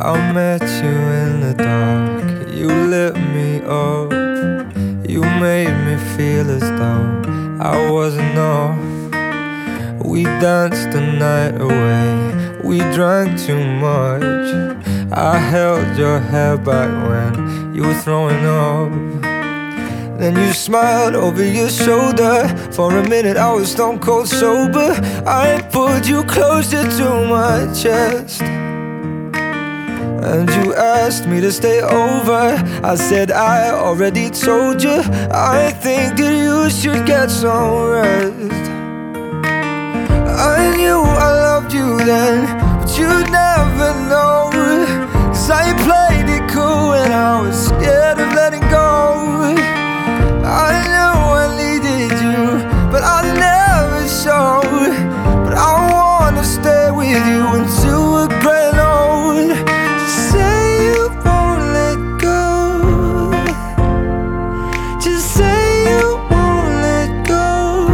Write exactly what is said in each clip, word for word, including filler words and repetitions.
I met you in the dark, you lit me up. You made me feel as though I wasn't off. We danced the night away, we drank too much. I held your hair back when you were throwing up. Then you smiled over your shoulder. For a minute I was stone cold sober. I pulled you closer to my chest, and you asked me to stay over. I said I already told you, I think that you should get some rest. I knew I loved you then, but you'd never know. Cause I played it cool and I was scared of letting go. I knew I needed you, but I never showed. But I wanna stay with you until we're grown old. Just say you won't let go. Just say you won't let go.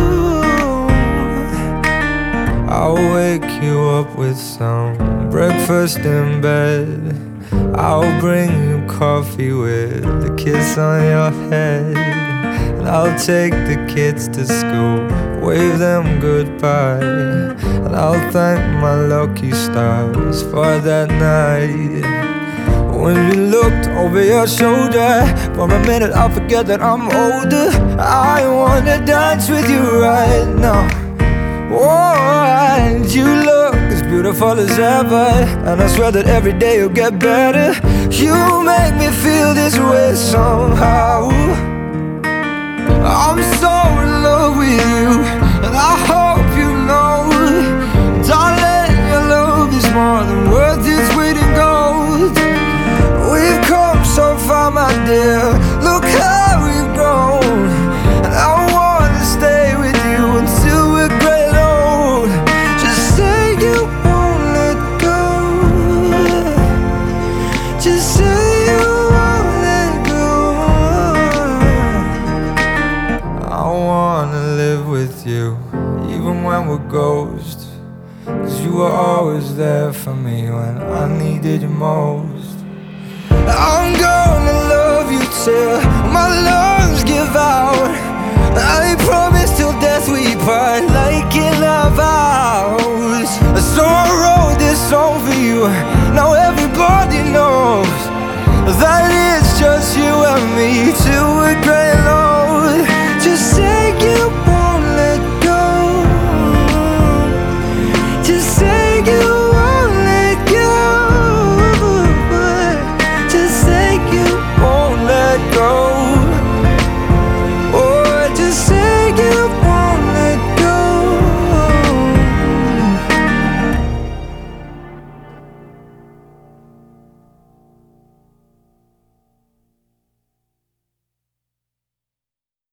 I'll wake you up with some breakfast in bed. I'll bring you coffee with a kiss on your head. And I'll take the kids to school, wave them goodbye. And I'll thank my lucky stars for that night. When you looked over your shoulder, for a minute I forget that I'm older. I wanna dance with you right now. Oh, and you look as beautiful as ever, and I swear that every day you'll get better. You make me feel this way somehow. I'm so in love with you, and I hope you know, darling, your love is more than worth its weight in gold. We've come so far, my dear, look how we've grown. And I wanna stay with you until we're great old. Just say you won't let go. Just say you won't let go. I wanna live with you, even when we're ghosts. Cause you were always there for me when I needed you most. I'm gonna love you till my lungs give out. I promise till death we part, like in our vows. So I wrote this song for you, now everybody knows that it's just you and me till